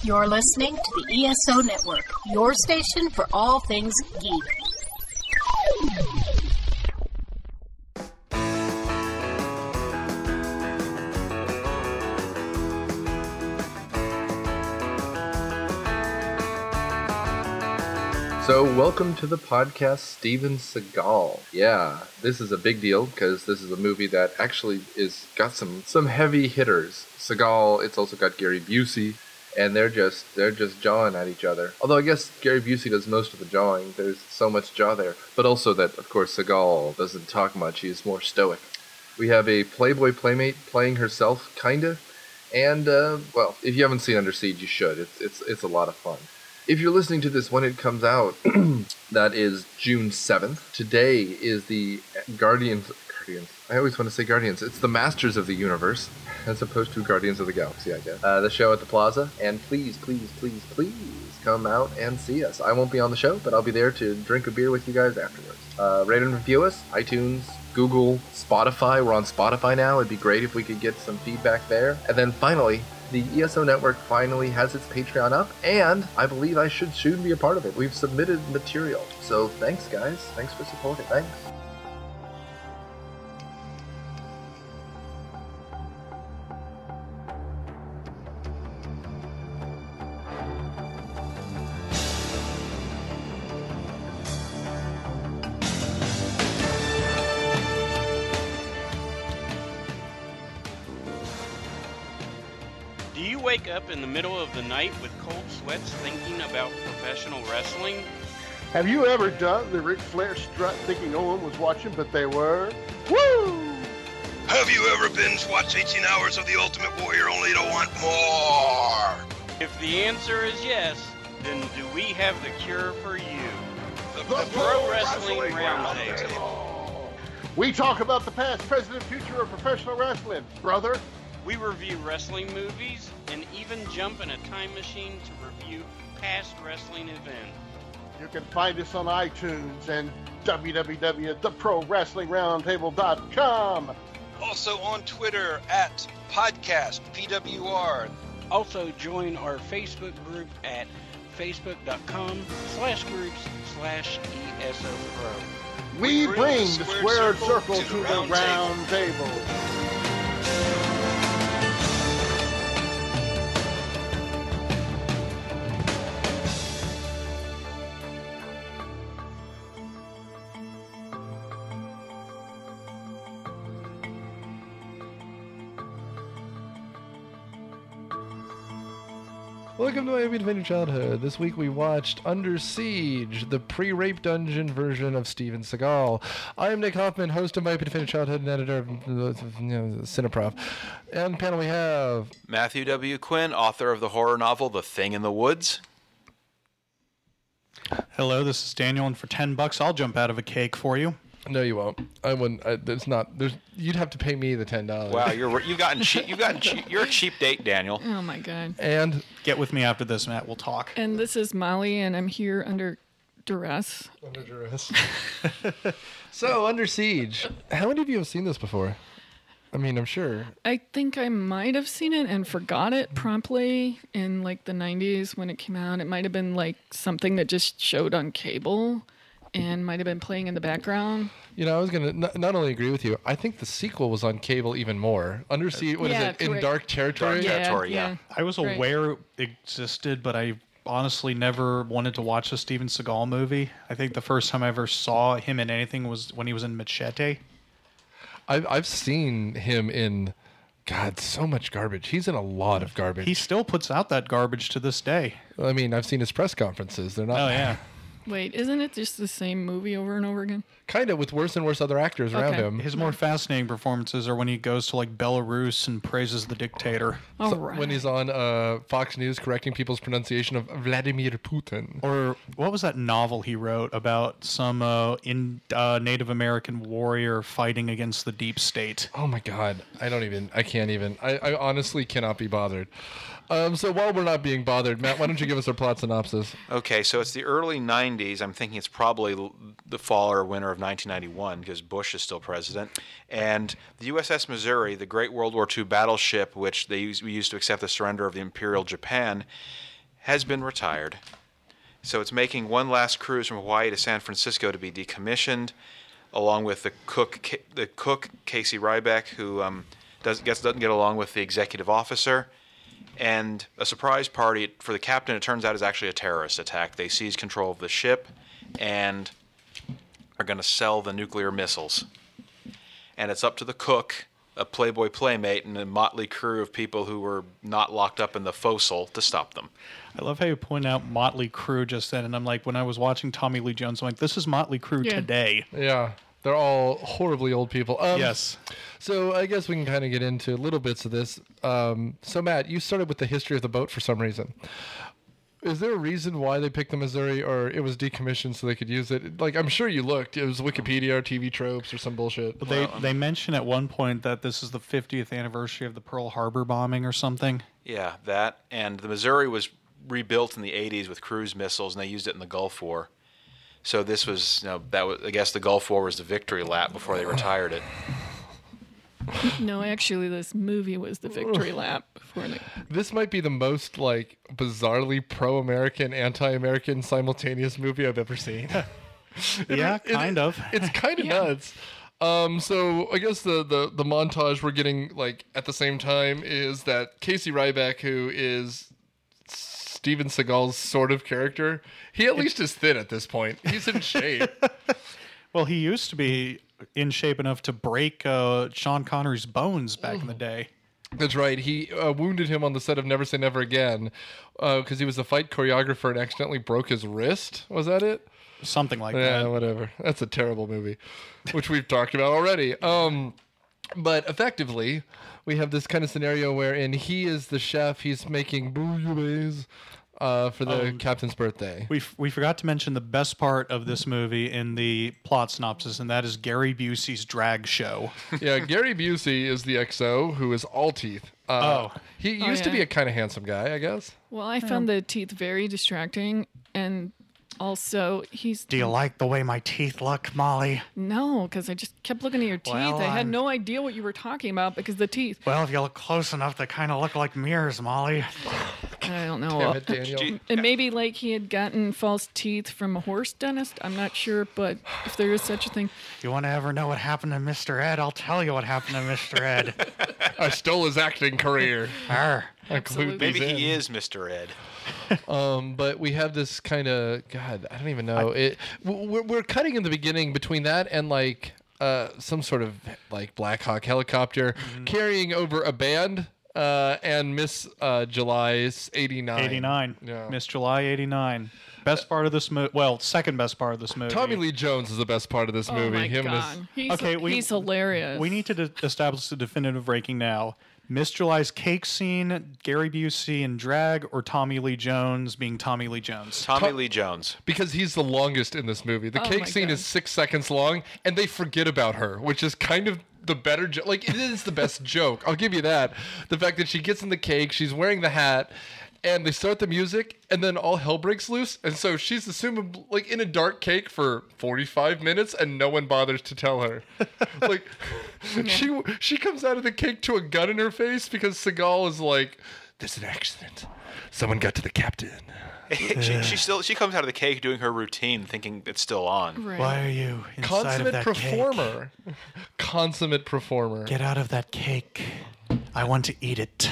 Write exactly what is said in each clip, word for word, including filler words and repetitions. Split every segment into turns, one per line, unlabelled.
You're listening to the E S O Network, your station for all things geek.
So, welcome to the podcast, Steven Seagal. Yeah, this is a big deal because this is a movie that actually is got some some heavy hitters. Seagal, it's also got Gary Busey, and they're just they're just jawing at each other. Although I guess Gary Busey does most of the jawing. There's so much jaw there, but also that of course Seagal doesn't talk much. He's more stoic. We have a Playboy playmate playing herself, kinda, and uh, well, if you haven't seen Under Siege, you should. It's it's it's a lot of fun. If you're listening to this when it comes out, that is June seventh. Today is the Guardians... Guardians. I always want to say Guardians. It's the Masters of the Universe, as opposed to Guardians of the Galaxy, I guess. Uh, the show at the Plaza. And please, please, please, please come out and see us. I won't be on the show, but I'll be there to drink a beer with you guys afterwards. Uh, rate and review us. iTunes, Google, Spotify. We're on Spotify now. It'd be great if we could get some feedback there. And then finally... the E S O Network finally has its Patreon up, and I believe I should soon be a part of it. We've submitted material. So thanks, guys. Thanks for supporting. Thanks.
Wake up in the middle of the night with cold sweats thinking about professional wrestling?
Have you ever done the Ric Flair strut thinking no one was watching, but they were? Woo!
Have you ever binge watched eighteen hours of The Ultimate Warrior only to want more?
If the answer is yes, then do we have the cure for you?
The,
the, the Pro, Pro Wrestling, Wrestling Roundtable.
Round we talk about the past, present, and future of professional wrestling, brother.
We review wrestling movies and even jump in a time machine to review past wrestling events.
You can find us on iTunes and w w w dot the pro wrestling roundtable dot com.
Also on Twitter at podcast P W R.
Also join our Facebook group at facebook.com slash groups slash ESO Pro.
We, we bring the squared circle, circle to, to the, the round table. table.
Welcome to My Independent Childhood. This week we watched Under Siege, the pre-rape dungeon version of Steven Seagal. I am Nick Hoffman, host of My Independent Childhood and editor of you know, Cineprof. On the panel we have...
Matthew W. Quinn, author of the horror novel The Thing in the Woods.
Hello, this is Daniel, and for ten bucks I'll jump out of a cake for you.
No, you won't. I wouldn't. I, it's not. There's. You'd have to pay me the ten dollars.
Wow, you're you've gotten cheap. You've gotten cheap. You're a cheap date, Daniel.
Oh my god.
And
get with me after this, Matt. We'll talk.
And this is Molly, and I'm here under duress.
Under duress. So, Under Siege. How many of you have seen this before? I mean, I'm sure.
I think I might have seen it and forgot it promptly in like the nineties when it came out. It might have been like something that just showed on cable. And might have been playing in the background.
You know, I was going to not, not only agree with you, I think the sequel was on cable even more. Under Siege, what
yeah,
is it? In Dark Territory?
Dark Territory, yeah.
yeah.
I was
right.
aware it existed, but I honestly never wanted to watch a Steven Seagal movie. I think the first time I ever saw him in anything was when he was in Machete.
I've, I've seen him in, God, so much garbage. He's in a lot of garbage.
He still puts out that garbage to this day.
I mean, I've seen his press conferences. They're not...
Oh, yeah.
Wait, isn't it just the same movie over and over again?
Kind of, with worse and worse other actors around
Okay.
him.
His more fascinating performances are when he goes to like Belarus and praises the dictator.
All
So
right.
when he's on uh, Fox News correcting people's pronunciation of Vladimir Putin.
Or what was that novel he wrote about some uh, in uh, Native American warrior fighting against the deep state?
Oh my God, I don't even, I can't even, I, I honestly cannot be bothered. Um, so while we're not being bothered, Matt, why don't you give us our plot synopsis?
Okay, so it's the early nineties. I'm thinking it's probably the fall or winter of nineteen ninety-one because Bush is still president. And the U S S Missouri, the great World War Two battleship, which they used, we used to accept the surrender of the Imperial Japan, has been retired. So it's making one last cruise from Hawaii to San Francisco to be decommissioned, along with the cook, the cook Casey Ryback, who um, does, gets, doesn't get along with the executive officer. And a surprise party for the captain, it turns out, is actually a terrorist attack. They seize control of the ship and are going to sell the nuclear missiles. And it's up to the cook, a Playboy playmate, and a motley crew of people who were not locked up in the forecastle to stop them.
I love how you point out Motley Crue just then, and I'm like, when I was watching Tommy Lee Jones, I'm like, this is Motley Crue
Yeah.
today.
Yeah, they're all horribly old people. Um,
Yes.
So I guess we can kind of get into little bits of this. Um, so Matt, you started with the history of the boat for some reason. Is there a reason why they picked the Missouri, or it was decommissioned so they could use it? Like, I'm sure you looked. It was Wikipedia or T V tropes or some bullshit.
But they, they mention at one point that this is the fiftieth anniversary of the Pearl Harbor bombing or something.
Yeah, that. And the Missouri was rebuilt in the eighties with cruise missiles, and they used it in the Gulf War. So this was, you know, that was, I guess the Gulf War was the victory lap before they retired it.
No, actually, this movie was the victory lap before the.
This might be the most, like, bizarrely pro-American, anti-American simultaneous movie I've ever seen. It-
Yeah,
it-
kind of.
It's kind of
Yeah.
nuts. Um, so I guess the, the, the montage we're getting, like, at the same time is that Casey Ryback, who is Steven Seagal's sort of character, he at least is thin at this point. He's in shape.
Well, he used to be in shape enough to break uh, Sean Connery's bones back in the day.
That's right. He uh, wounded him on the set of Never Say Never Again because uh, he was a fight choreographer and accidentally broke his wrist. Was that it?
Something like
Yeah,
that.
whatever. That's a terrible movie, which we've talked about already. Um, but effectively, we have this kind of scenario wherein he is the chef. He's making bouillabaisse uh, for the
Um,
captain's birthday.
We, f- we forgot to mention the best part of this movie in the plot synopsis, and that is Gary Busey's drag show.
Yeah, Gary Busey is the X O who is all teeth. Uh,
Oh.
He
Oh,
used to be
yeah.
a kind of handsome guy, I guess.
Well, I found the teeth very distracting, and also he's
Do you like the way my teeth look, Molly?
no, because I just kept looking at your teeth.
Well,
I had
I'm-
no idea what you were talking about because the teeth.
Well, if you look close enough, they kind of look like mirrors, Molly.
I don't know.
Damn it, Daniel.
Do you-
And maybe like he had gotten false teeth from a horse dentist. I'm not sure, but if there is such a thing.
You want to ever know what happened to Mister Ed? I'll tell you what happened to Mister Ed.
I stole his acting career.
Arr.
I
Absolutely.
glued these
Maybe
in.
he is Mister Ed.
Um, but we have this kind of God. I don't even know. it w- we're, we're cutting in the beginning between that and like uh, some sort of like Black Hawk helicopter carrying over a band uh, and Miss uh, July's eighty-nine.
eighty-nine.
Yeah.
Miss July eighty-nine. Best part of this movie. Well, second best part of this movie.
Tommy Lee Jones is the best part of this
Oh
movie.
my
Him and
god,
his
he's,
Okay, we-
he's hilarious.
We need to de- establish the definitive ranking now. Miss July's cake scene, Gary Busey in drag, or Tommy Lee Jones being Tommy Lee Jones?
Tommy
Tom-
Lee Jones.
because he's the longest in this movie. The
Oh
cake
my
scene
God.
is six seconds long, and they forget about her, which is kind of the better joke. Like, it is the best joke. I'll give you that. The fact that she gets in the cake, she's wearing the hat, and they start the music, and then all hell breaks loose. And so she's assumed, like, in a dark cake for forty-five minutes, and no one bothers to tell her. Like, she she comes out of the cake to a gun in her face because Seagal is like, there's an accident. Someone got to the captain.
she, she still she comes out of the cake doing her routine, thinking it's still on.
Right.
Why are you inside of
Consummate
that
performer. Consummate performer.
cake? Get out of that cake. I want to eat it.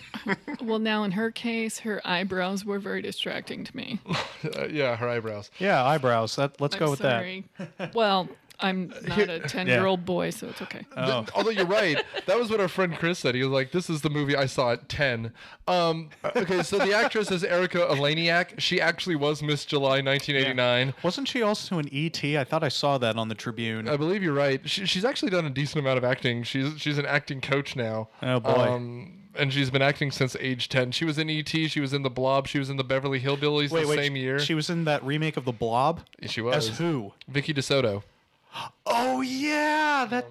Well, now in her case, her eyebrows were very distracting to me.
Uh, yeah, her eyebrows.
Yeah, eyebrows. That, let's
I'm
go with
sorry. Well, I'm not a ten-year-old boy, so it's okay.
Oh.
Th- although you're right, that was what our friend Chris said. He was like, "This is the movie I saw at ten." Um, okay, so the actress is Erica Eleniak. She actually was Miss July nineteen eighty-nine.
Wasn't she also in E T? I thought I saw that on the Tribune.
I believe you're right. She, she's actually done a decent amount of acting. She's she's an acting coach now.
Oh, boy.
Um, and she's been acting since age ten. She was in E T. She was in The Blob. She was in the Beverly Hillbillies
wait,
the
wait.
same year.
She was in that remake of The Blob?
She was.
As who?
Vicky DeSoto.
Oh, yeah. That.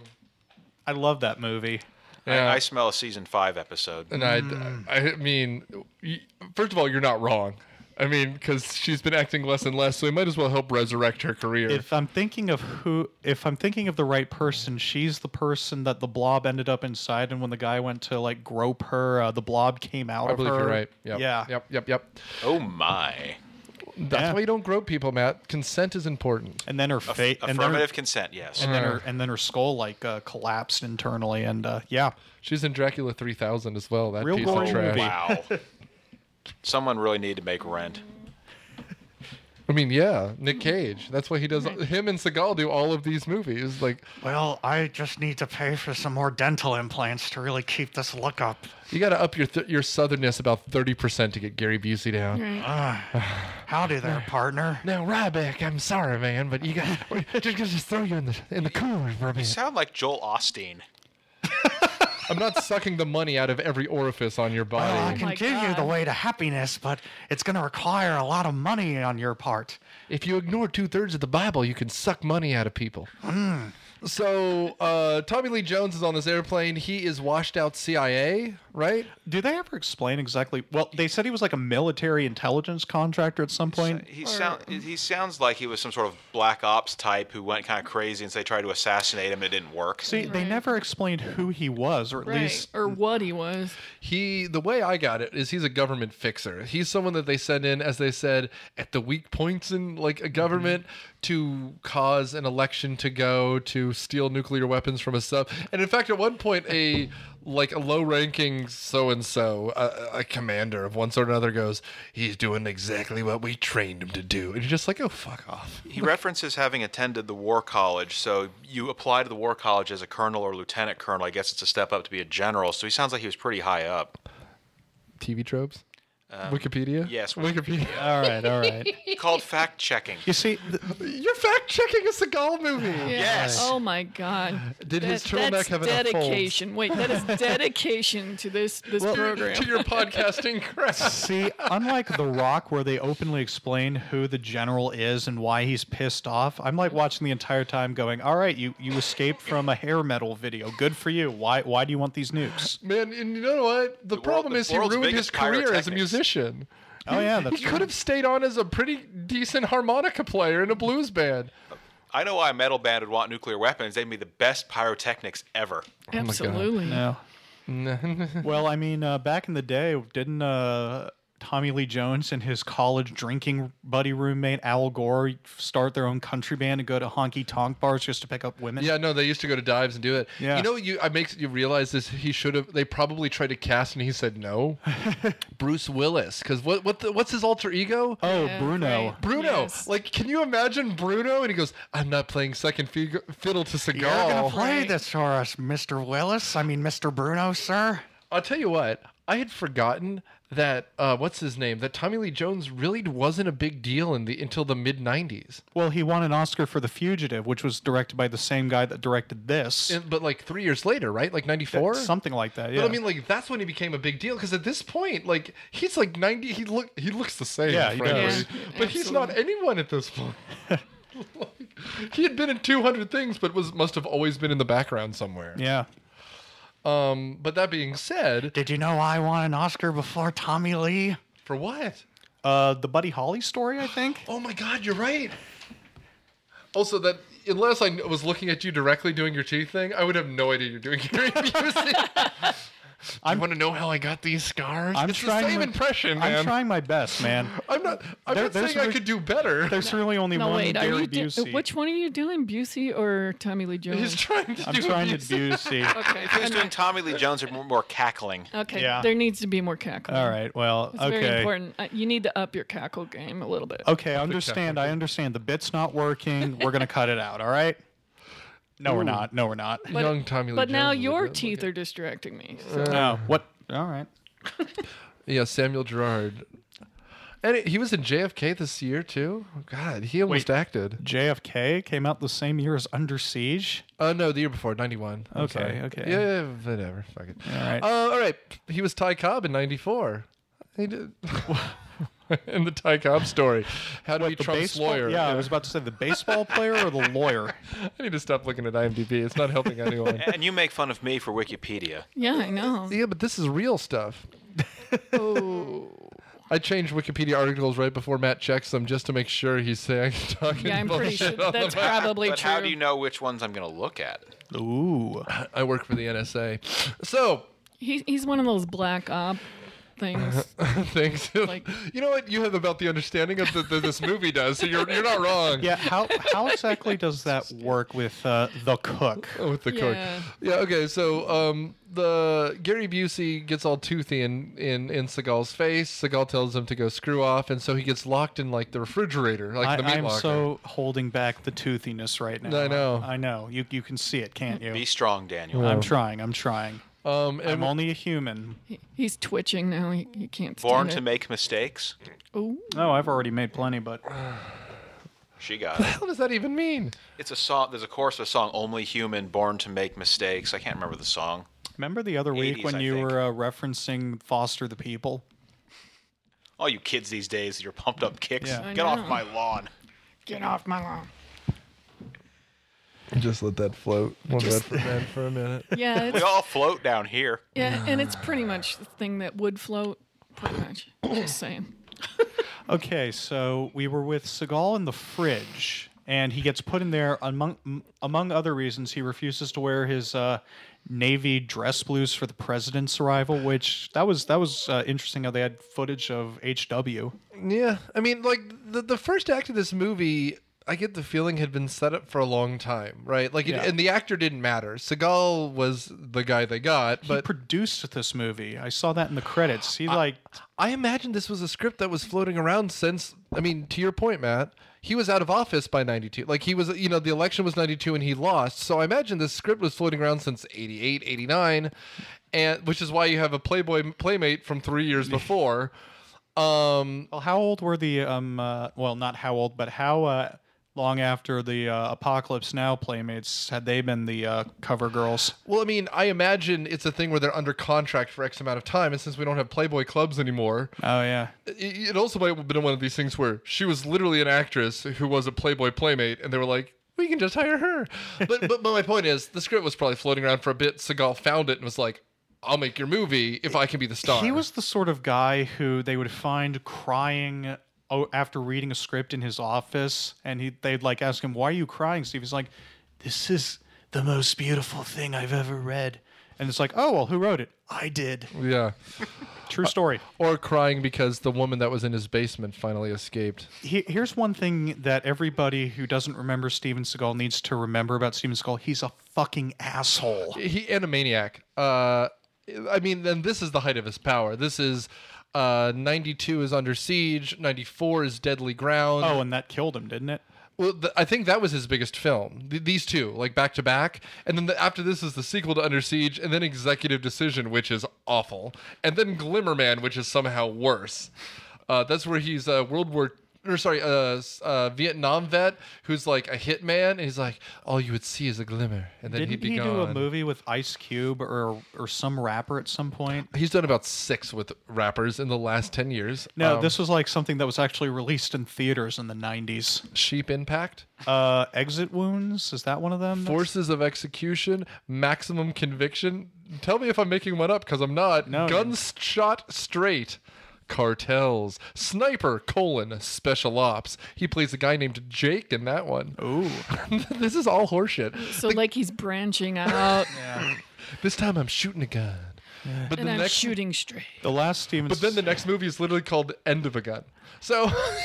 I love that movie.
Yeah.
I, I smell a season five episode.
And I, I mean, y- first of all, you're not wrong. I mean, because she's been acting less and less, so we might as well help resurrect her career.
If I'm thinking of who, if I'm thinking of the right person, she's the person that the blob ended up inside, and when the guy went to like grope her, uh, the blob came out
I
of
believe
her.
you're right. Yep.
Yeah.
Yep. Yep. Yep.
Oh my.
That's
Yeah.
why you don't grope people, Matt. Consent is important.
And then her
Aff-
face, and then her,
affirmative consent, yes.
and then her, and then her skull like uh, collapsed internally, and uh, yeah,
She's in Dracula three thousand as well. That
Real
piece
gory
of trash.
movie.
Wow. Someone really need to make Rent.
I mean, yeah, Nick Cage. That's why he does. Him and Seagal do all of these movies. Like,
well, I just need to pay for some more dental implants to really keep this look up.
you got to up your th- your southernness about thirty percent to get Gary Busey down.
Right.
Uh, howdy there, partner.
Now, Ryback, I'm sorry, man, but you got just gonna just throw you in the in the cooler for a
You
minute.
sound like Joel Osteen.
I'm not sucking the money out of every orifice on your body.
Well, I
Oh
can
my
give you the
God.
way to happiness, but it's going to require a lot of money on your part.
If you ignore two thirds of the Bible, you can suck money out of people. So, uh, Tommy Lee Jones is on this airplane. He is washed out C I A, right?
Do they ever explain exactly? Well, they said he was like a military intelligence contractor at some point.
He sound he sounds like he was some sort of black ops type who went kind of crazy and so they tried to assassinate him. It didn't work.
See, they
Right.
never explained who he was, or at
Right.
least
Or what he was.
He, the way I got it is he's a government fixer. He's someone that they send in, as they said, at the weak points in like a government to cause an election to go, to steal nuclear weapons from a sub. And in fact, at one point, a like a low-ranking so-and-so, a, a commander of one sort or another, goes, "He's doing exactly what we trained him to do." And you're just like, "Oh, fuck off."
He references having attended the war college, so you apply to the war college as a colonel or lieutenant colonel. I guess it's a step up to be a general, so he sounds like he was pretty high up.
T V tropes. Wikipedia.
yes,
Wikipedia.
all right, all right.
Called fact checking.
You see, th-
You're fact-checking a Seagal movie.
Yes.
Oh my God.
Did his
That-
turtleneck
that's
have enough folds?
dedication. Wait, that is dedication to this this program.
To your podcasting craft.
see, unlike The Rock, where they openly explain who the general is and why he's pissed off, I'm like watching the entire time, going, "All right, you you escaped from a hair metal video. Good for you. Why why do you want these nukes?"
Man, and you know what? The,
world-
problem
the
is he
world's
ruined his
biggest
career as a
pyrotechnics.
musician.
Oh yeah, that's
He could have stayed on as a pretty decent harmonica player in a blues band.
I know why a metal band would want nuclear weapons. They'd be the best pyrotechnics ever.
Absolutely.
No. Well, I mean, uh, back in the day, didn't uh, Tommy Lee Jones and his college drinking buddy roommate Al Gore start their own country band and go to honky tonk bars just to pick up women?
Yeah, no, they used to go to dives and do it.
Yeah.
You know, you I makes you realize this. He should have. They probably tried to cast, and he said no. Bruce Willis, because what what the, what's his alter ego?
Oh,
Yeah,
Bruno.
right.
Bruno.
Yes.
Like, can you imagine Bruno? And he goes, "I'm not playing second fig- fiddle to Seagal."
You're gonna play
Right.
this for us, Mister Willis. I mean, Mister Bruno, sir.
I'll tell you what. I had forgotten that uh, what's his name? That Tommy Lee Jones really wasn't a big deal in the until the mid nineties.
Well, he won an Oscar for The Fugitive, which was directed by the same guy that directed this.
But like three years later, right? Like ninety-four.
Something like that. Yeah.
But I mean, like that's when he became a big deal because at this point, like he's like ninety. He look he looks the same.
Yeah, he
frankly.
does.
Yeah,
But he's not anyone at this point. Like, he had been in two hundred things, but was must have always been in the background somewhere.
yeah.
Um. But that being said,
Did you know I won an Oscar before Tommy Lee?
for what?
Uh, the Buddy Holly story, I think.
Oh my God, you're right. Also, that unless I was looking at you directly doing your teeth thing, I would have no idea you're doing Gary Busey. I want to know how I got these scars.
I'm
it's
trying
the same
my-
impression, man.
I'm trying my best, man.
I'm not. I'm
There-
not
there's
saying I
re-
could do better.
There's really only
No,
one
wait. Are
Gary
you do-
Busey.
which one are you doing, Busey or Tommy Lee Jones?
He's trying to
I'm
do.
trying to
Busey.
Busey.
Okay.
If he was
and
doing
then-
Tommy Lee Jones, or more, more cackling.
okay.
Yeah.
There needs to be more cackle.
All right. Well,
It's
okay.
very important. Uh, You need to up your cackle game a little bit.
Okay, I understand. I understand. The bit's not working. We're gonna cut it out. All right. No, we're not. No, we're not.
But,
Young Tommy Lee
but now
Jones is a
your
good
teeth
looking-
are distracting me. So.
No. What? All right.
Yeah, Samuel Gerard. And it, he was in J F K this year too. Oh, God, he almost
Wait.
acted.
J F K came out the same year as Under Siege.
Uh, no, the year before, ninety-one. I'm
Okay,
sorry.
okay.
Yeah, whatever. Fuck it.
All right.
Uh, all right. He was Ty Cobb in ninety-four. He did. In the Ty Cobb story. How to
What,
be
the
Trump's
baseball?
lawyer.
Yeah, I was about to say the baseball player or the lawyer.
I need to stop looking at IMDb. It's not helping anyone.
And you make fun of me for Wikipedia.
Yeah, I know.
Yeah, but this is real stuff.
Oh.
I change Wikipedia articles right before Matt checks them just to make sure he's saying talking
Yeah, I'm pretty
bullshit
sure
on
that's
them.
probably
But
true.
how do you know which ones I'm going to look at?
Ooh.
I work for the N S A. So,
He, he's one of those black op things.
thanks.
Like-
you know what? You have about the understanding of the, that this movie does, so you're you're not wrong.
Yeah, how how exactly does that work with uh, the cook?
Oh, with the cook.
Yeah.
Yeah. Okay. So, um, the Gary Busey gets all toothy in in in Seagal's face. Seagal tells him to go screw off, and so he gets locked in like the refrigerator, like
I,
the meat
I'm
locker.
so holding back the toothiness right now.
I know.
I know. You you can see it, can't you?
Be strong, Daniel.
I'm trying. I'm trying.
Um, and
I'm only a human.
He, he's twitching now. He, he can't
Born
stand
to
it.
make mistakes.
Ooh.
No, I've already made plenty, but
She got
what the
it.
hell does that even mean?
It's a song. There's a chorus of a song, "Only Human, Born to Make Mistakes." I can't remember the song.
remember the other week
eighties,
when
I
you
think.
were uh, referencing Foster the People?
All you kids these days, your pumped up kicks.
Yeah.
I
Get off
know.
my lawn.
Get off my lawn.
Just let that float. One red for men for a minute.
Yeah,
We
it's,
all float down here.
yeah, and it's pretty much the thing that would float. Pretty much. Just saying.
Okay, so we were with Seagal in the fridge, and he gets put in there among m- among other reasons. He refuses to wear his uh, navy dress blues for the president's arrival, which that was that was uh, interesting. How they had footage of H W.
Yeah, I mean, like the the first act of this movie, I get the feeling had been set up for a long time, right? Like, it,
Yeah.
and the actor didn't matter. Seagal was the guy they got,
He
but
produced this movie. I saw that in the credits. He like
I imagine this was a script that was floating around since. I mean, to your point, Matt, he was out of office by ninety-two. Like, he was, you know, the election was ninety-two and he lost. So I imagine this script was floating around since eighty-eight, eighty-nine, and which is why you have a Playboy Playmate from three years before. Um,
well, how old were the um? Uh, well, not how old, but how uh, long after the uh, Apocalypse Now Playmates had they been the uh, cover girls?
Well, I mean, I imagine it's a thing where they're under contract for X amount of time, and since we don't have Playboy clubs anymore,
Oh yeah.
it, it also might have been one of these things where she was literally an actress who was a Playboy Playmate, and they were like, we can just hire her. But but, but my point is, the script was probably floating around for a bit. Seagal found it and was like, I'll make your movie if I can be the star.
He was the sort of guy who they would find crying oh, after reading a script in his office, and he they'd like ask him, "Why are you crying, Steve?" He's like, "This is the most beautiful thing I've ever read." And it's like, "Oh well, who wrote it? I did."
Yeah.
True story.
Or crying because the woman that was in his basement finally escaped.
He, here's one thing that everybody who doesn't remember Steven Seagal needs to remember about Steven Seagal: he's a fucking asshole.
He and a maniac. Uh, I mean, then this is the height of his power. This is uh, ninety-two is Under Siege, ninety-four is Deadly Ground.
Oh, and that killed him, didn't it?
Well, th- I think that was his biggest film. Th- these two, like back to back, and then the, after this is the sequel to Under Siege, and then Executive Decision, which is awful, and then Glimmerman, which is somehow worse. Uh, that's where he's a World War, or sorry, uh, s- uh, Vietnam vet who's like a hitman, and he's like, all you would see is a glimmer, and then
Didn't
he'd be
he
gone.
do a movie with Ice Cube or or some rapper at some point?
He's done about six with rappers in the last ten years.
No,
Um,
this was like something that was actually released in theaters in the nineties.
Sheep Impact,
Uh, Exit Wounds, is that one of them?
Forces of Execution, Maximum Conviction. Tell me if I'm making one up, because I'm not.
No,
Guns Shot Straight. Cartels. Sniper, colon, Special Ops. He plays a guy named Jake in that one.
Ooh.
This is all horseshit.
So like he's branching out,
This time I'm shooting a gun. But
and
the
I'm
next
shooting straight.
The last Steven
But then the next movie is literally called End of a Gun. So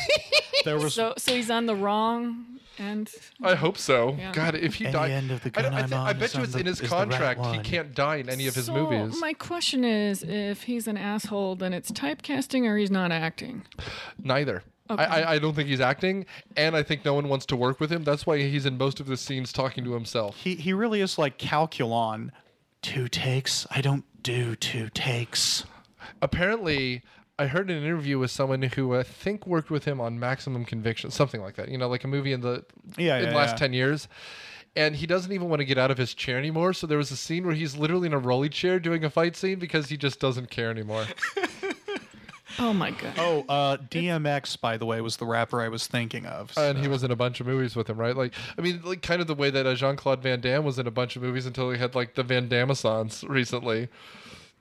there was
So so he's on the wrong end.
I hope so.
Yeah.
God, if he
Any
died,
end of the
I, don't-
gun
I,
I'm
thi- I
on
bet
is
you
on
it's
the-
in his
is the right
contract. He
one.
can't die in any of his
so
movies.
my question is, if he's an asshole, then it's typecasting or he's not acting.
Neither.
Okay.
I, I, I don't think he's acting, and I think no one wants to work with him. That's why he's in most of the scenes talking to himself.
he he really is like Calculon. Two takes. I don't do two takes.
Apparently, I heard an interview with someone who I think worked with him on Maximum Conviction, something like that. You know, like a movie in the
Yeah,
in
yeah,
the last
yeah.
ten years. And he doesn't even want to get out of his chair anymore. So there was a scene where he's literally in a rolly chair doing a fight scene because he just doesn't care anymore.
Oh my god.
Oh, uh, D M X, by the way, was the rapper I was thinking of.
And he
so-
was in a bunch of movies with him, right? Like, I mean, like kind of the way that uh, Jean-Claude Van Damme was in a bunch of movies until he had like the Van Damme-a-sons recently.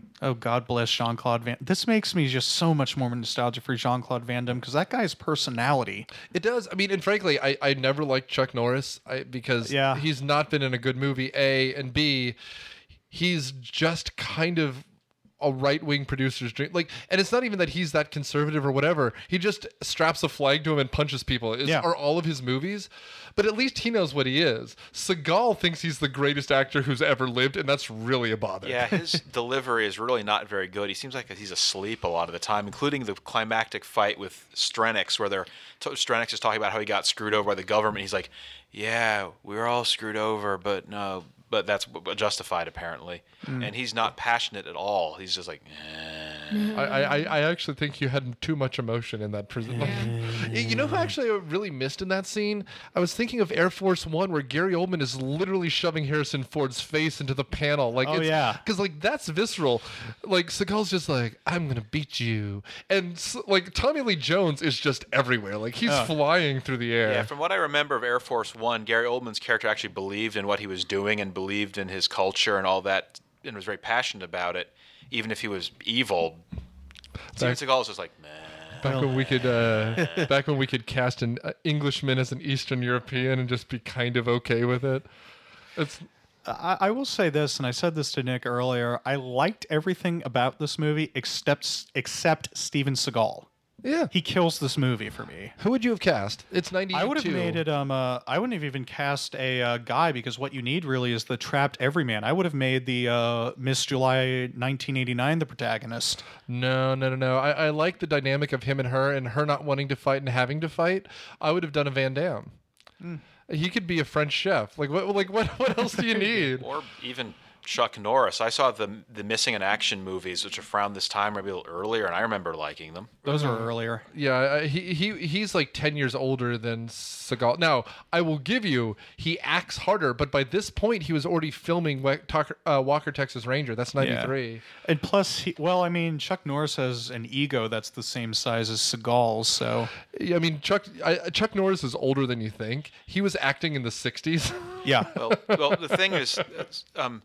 Oh, God bless Jean-Claude Van. This makes me just so much more nostalgic for Jean-Claude Van Damme because that guy's personality.
It does. I mean, and frankly, I, I never liked Chuck Norris I, because
Yeah.
he's not been in a good movie, A, and B, he's just kind of a right-wing producer's dream. Like, and it's not even that he's that conservative or whatever. He just straps a flag to him and punches people. Is,
Yeah.
Are all of his movies. But at least he knows what he is. Seagal thinks he's the greatest actor who's ever lived, and that's really a bother.
Yeah, his delivery is really not very good. He seems like he's asleep a lot of the time, including the climactic fight with Strenix, where they're Strenix is talking about how he got screwed over by the government. He's like, "Yeah, we were all screwed over, but no, but that's justified apparently."
Mm.
And he's not passionate at all. He's just like, eh.
I, I, I actually think you had too much emotion in that prison. Like, you know who actually I really missed in that scene? I was thinking of Air Force One, where Gary Oldman is literally shoving Harrison Ford's face into the panel. Like,
Oh,
it's,
yeah.
because like that's visceral. Like Seagal's just like, I'm gonna beat you, and s- like Tommy Lee Jones is just everywhere. Like he's
Oh.
flying through the air.
Yeah, from what I remember of Air Force One, Gary Oldman's character actually believed in what he was doing and believed in his culture and all that, and was very passionate about it, even if he was evil. Steven
Back-
Seagal was just like, man.
Back when we could, uh, back when we could cast an uh, Englishman as an Eastern European and just be kind of okay with it. It's
I, I will say this, and I said this to Nick earlier. I liked everything about this movie except except Steven Seagal.
Yeah,
he kills this movie for me.
Who would you have cast? It's ninety-two.
I would have made it. Um, uh, I wouldn't have even cast a uh, guy because what you need really is the trapped everyman. I would have made the uh, Miss July nineteen eighty-nine the protagonist.
No, no, no, no. I, I like the dynamic of him and her, and her not wanting to fight and having to fight. I would have done a Van Damme.
Mm.
He could be a French chef. Like what? Like what? What else do you need?
Or even Chuck Norris. I saw the the Missing in Action movies, which are around this time, maybe a little earlier, and I remember liking them.
Those are earlier.
Yeah, uh, he he he's like ten years older than Seagal. Now, I will give you, he acts harder, but by this point, he was already filming Wa- Tucker- uh, Walker, Texas Ranger. That's ninety-three.
Yeah. And plus, he, well, I mean, Chuck Norris has an ego that's the same size as Seagal's, so.
Yeah, I mean, Chuck I, Chuck Norris is older than you think. He was acting in the sixties.
Yeah.
Well, well, the thing is, um,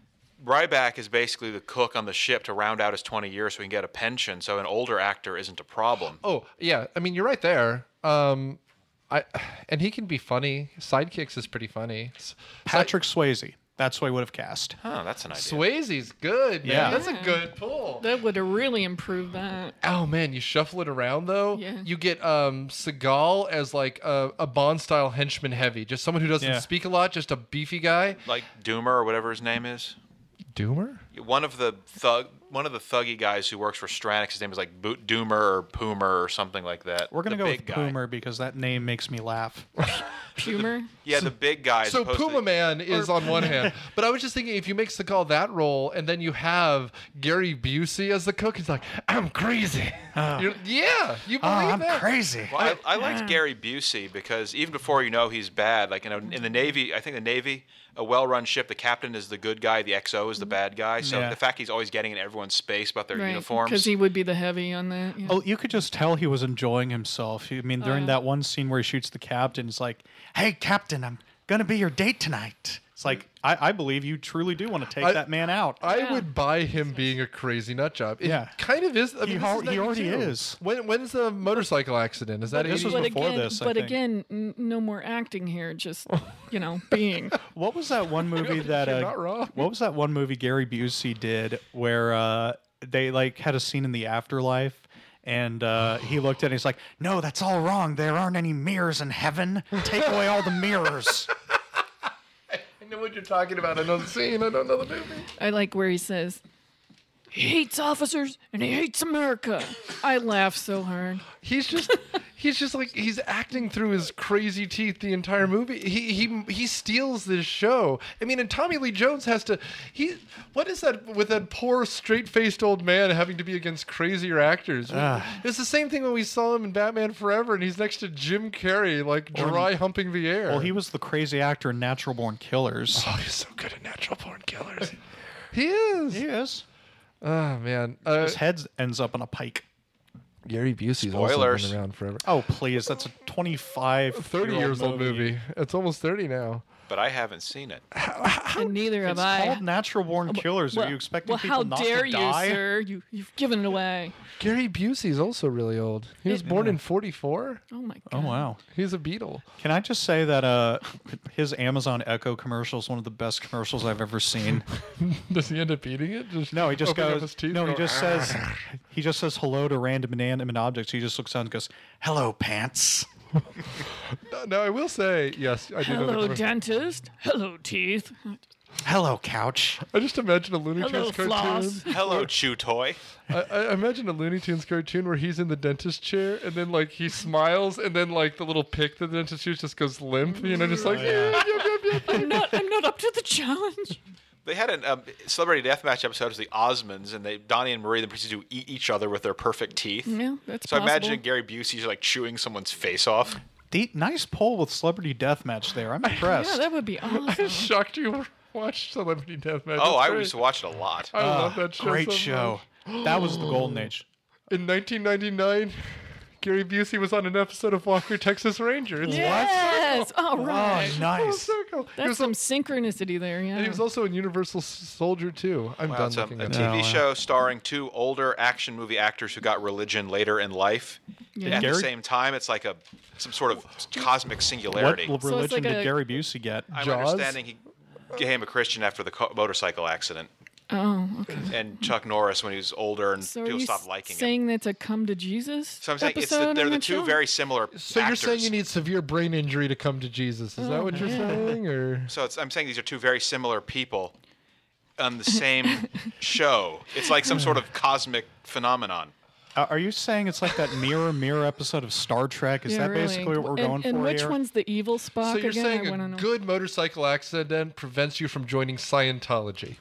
Ryback is basically the cook on the ship to round out his twenty years so he can get a pension. So an older actor isn't a problem.
Oh, yeah. I mean, you're right there. Um, I and he can be funny. Sidekicks is pretty funny. S-
Patrick Swayze. That's what I would have cast.
Oh, that's an idea.
Swayze's good, man.
Yeah.
That's a good pull.
That would have really improved that.
Oh man, you shuffle it around though.
Yeah.
You get um Seagal as like a, a Bond style henchman heavy, just someone who doesn't
Yeah.
speak a lot, just a beefy guy.
Like Doomer or whatever his name is.
Doomer?
One of the thug, one of the thuggy guys who works for Stranix. His name is like Bo- Doomer or Poomer or something like that.
We're going to
The
go
big
with
guy.
Poomer because that name makes me laugh.
Pumer?
Yeah, the big guy. as
So
opposed
Puma
to-
Man is on one hand, but I was just thinking if you make Seagal that role and then you have Gary Busey as the cook, he's like, I'm crazy. You're- yeah, you believe that?
Well, I, I liked Gary Busey because even before you know he's bad, like you know, in the Navy, I think the Navy, a well-run ship, the captain is the good guy, the X O is the bad guy. So
Yeah.
the fact he's always getting in everyone's space about their
Right,
uniforms.
because he would be the heavy on that. Yeah.
Oh, you could just tell he was enjoying himself. I mean, during
Oh.
that one scene where he shoots the captain, it's like, "Hey, Captain, I'm gonna be your date tonight." It's like, I, I believe you truly do want to take
I-
that man out.
I would buy him being a crazy nut job. It
Yeah.
kind of is. I
He
mean,
al-
this is
he already
ninety-two.
is.
When when's the motorcycle accident? Is that
This was
eighty?
before
again,
this, I
but
think.
again, n- no more acting here. Just you know, being.
What was that one movie that?
You're
Uh,
not wrong.
What was that one movie Gary Busey did where uh, they like had a scene in the afterlife? And uh, he looked at it and he's like, "No, that's all wrong. There aren't any mirrors in heaven. Take away all the mirrors."
I know what you're talking about. I know the scene. I don't know the movie.
I like where he says, "He hates officers and he hates America." I laugh so hard.
He's just he's just like he's acting through his crazy teeth the entire movie. He he he steals this show. I mean, and Tommy Lee Jones has to he what is that with that poor straight-faced old man having to be against crazier actors?
Ah.
It's the same thing when we saw him in Batman Forever and he's next to Jim Carrey like dry humping the air.
Well, he was the crazy actor in Natural Born Killers.
Oh, he's so good at Natural Born Killers. He is.
He is.
Oh man. Uh,
His head ends up on a pike.
Gary Busey's also
Spoilers.
been around forever.
Oh, please. That's a twenty-five,
thirty years old movie. It's almost thirty now.
but I haven't seen it.
And neither have
It's
I.
called Natural Born Killers.
Well,
Are you expecting
well,
people
how
not
dare
to
you,
die?
sir? You, you've given it away.
Gary Busey's also really old. He was born in forty-four.
Oh my
Oh
god.
wow!
He's a Beatle.
Can I just say that uh, his Amazon Echo commercial is one of the best commercials I've ever seen.
Does he end up eating it? Just
No, he just
opening up
goes.
his teeth
No,
and
he
go,
just says. He just says hello to random inanimate objects. He just looks down and goes, "Hello, pants."
No, no, I will say yes. I do know the
Hello,
commercial.
dentist. Hello, teeth.
Hello, couch.
I just imagine a Looney
Hello,
Tunes cartoon.
floss.
Hello, Chew Toy.
I, I imagine a Looney Tunes cartoon where he's in the dentist chair and then like he smiles and then like the little pick that the dentist uses just goes limp. You know, just like yeah.
I'm not. I'm not up to the challenge.
They had a um, celebrity deathmatch episode of the Osmonds, and they Donnie and Marie they proceeded to eat each other with their perfect teeth.
Yeah, that's
So I
possible.
imagine Gary Busey's like chewing someone's face off.
The, nice poll with Celebrity Deathmatch there. I'm impressed.
Yeah, that would be
I'm
awesome.
shocked you watched Celebrity Deathmatch.
Oh,
That's
I
great.
used to watch it a lot.
I love that show.
Great
so
show.
much.
That was the golden age.
In nineteen ninety-nine, Gary Busey was on an episode of Walker, Texas Ranger. It's
Yes. All right.
Oh,
Full
nice.
circle. He
That's
was,
some synchronicity there. Yeah.
and he was also in Universal S- Soldier too. I'm
Wow,
done
it's a,
looking
a
at
T
it.
V
No,
show starring two older action movie actors who got religion later in life.
Yeah.
At
Gary-
the same time, it's like a some sort of cosmic
What
singularity.
religion
So it's like
did
a-
Gary Busey get?
I'm
Jaws?
understanding he became a Christian after the co- motorcycle accident,
Oh, okay.
and Chuck Norris when he was older and
So are
people
you
stopped liking him.
saying that's a come to Jesus
So I'm saying it's the,
episode
they're
on
the
that
two
show?
very similar
So you're saying
actors.
you need severe brain injury to come to Jesus? Is that
Oh,
what you're
yeah.
saying, or
So it's, I'm saying these are two very similar people on the same show. It's like some sort of cosmic phenomenon.
Uh, are you saying it's like that Mirror Mirror episode of Star Trek? Is
Yeah,
that
really.
basically what we're
and,
going
and
for
which
here?
one's the evil Spock
so you're
again?
saying
I want to
a
know.
good motorcycle accident prevents you from joining Scientology?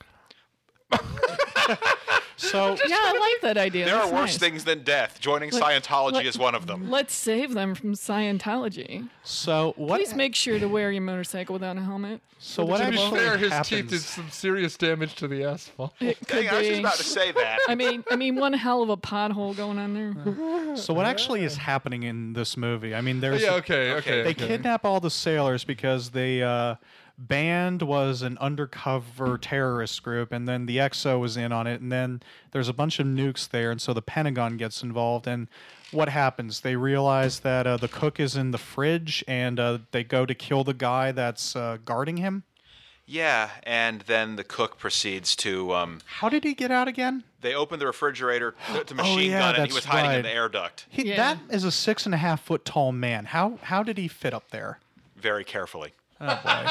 So
Yeah, I like that idea.
There
That's
are worse
nice.
things than death. Joining
Let-
Scientology
let-
is one of them.
Let's save them from Scientology.
so what?
Please make sure to wear your motorcycle without a helmet.
So what
to be
actually
fair, his
happens?
teeth did some serious damage to the asphalt.
It could
Dang, I was just
be.
about to say that.
I mean, I mean, one hell of a pothole going on there.
So what actually is happening in this movie? I mean, there's
Yeah, okay, okay.
they
okay.
kidnap all the sailors because the uh, band was an undercover terrorist group, and then the X O was in on it, and then there's a bunch of nukes there, and so the Pentagon gets involved. And what happens? They realize that uh, the cook is in the fridge, and uh, they go to kill the guy that's uh, guarding him.
Yeah, and then the cook proceeds to. Um,
How did he get out again?
they opened the refrigerator to, to machine
Oh, yeah,
gun, and he
that's
was hiding in
right.
the air duct
He,
Yeah.
That is a six and a half foot tall man. How how did he fit up there?
very carefully.
Oh boy.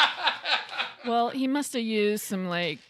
Well, he must have used some like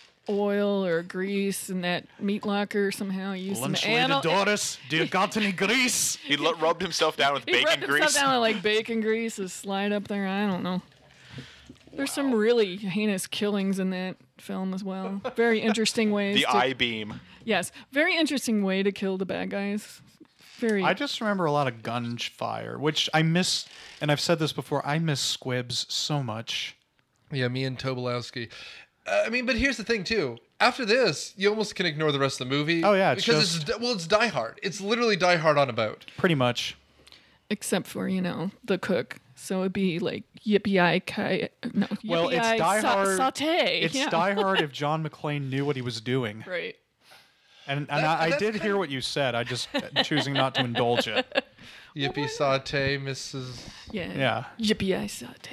oil or grease in that meat locker somehow. He used some anal-
Doris, do you got any grease?
He lo- rubbed himself down with
He
bacon
rubbed himself
grease.
down with like bacon grease to slide up there. I don't know. There's some really heinous killings in that film as well. Very interesting ways.
The
to,
I beam.
Yes, very interesting way to kill the bad guys. Very.
I just remember a lot of gunfire, which I miss, and I've said this before, I miss Squibs so much.
Yeah, me and Tobolowsky. Uh, I mean, but here's the thing too. After this, you almost can ignore the rest of the movie.
Oh, yeah, it's
because
just-
it's well, it's Die Hard. It's literally Die Hard on a boat.
Pretty much.
except for you know the cook. So it'd be like yippee I ki no.
Well, it's
yippee-yi
Die
sa-
Hard.
Saute.
It's
yeah.
Die Hard if John McClane knew what he was doing.
Right.
And, and
That-
I, I
that's
did
kind
hear
of-
what you said. I just uh, choosing not to indulge it.
Yippee saute, Missus
Yeah.
Yeah.
Yippee I Saute.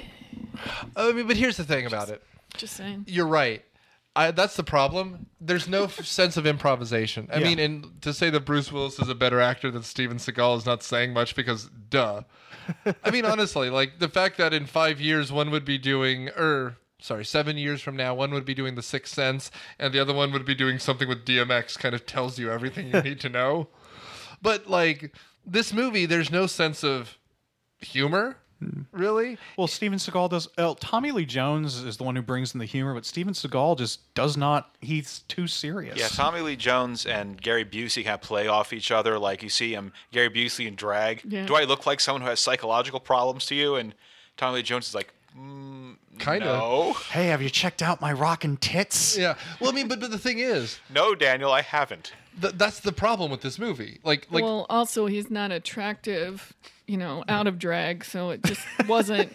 I mean, but here's the thing about it.
Just saying.
You're right. I, that's the problem. There's no f- sense of improvisation. I
Yeah.
mean, and to say that Bruce Willis is a better actor than Steven Seagal is not saying much because, duh. I mean, honestly, like the fact that in five years one would be doing, or sorry, seven years from now one would be doing The Sixth Sense, and the other one would be doing something with D M X, kind of tells you everything you need to know. But like this movie, there's no sense of humor, really.
Well, Steven Seagal does. Uh, Tommy Lee Jones is the one who brings in the humor, but Steven Seagal just does not. He's too serious.
Yeah, Tommy Lee Jones and Gary Busey kind of play off each other. Like you see him, Gary Busey in drag.
Yeah.
Do I look like someone who has psychological problems to you? And Tommy Lee Jones is like, mm,
Kind of.
no,
Hey, have you checked out my rockin' tits?
Yeah. Well, I mean, but, but the thing is,
no, Daniel, I haven't.
th- that's the problem with this movie. Like, like
well, also he's not attractive, you know, out of drag, so it just wasn't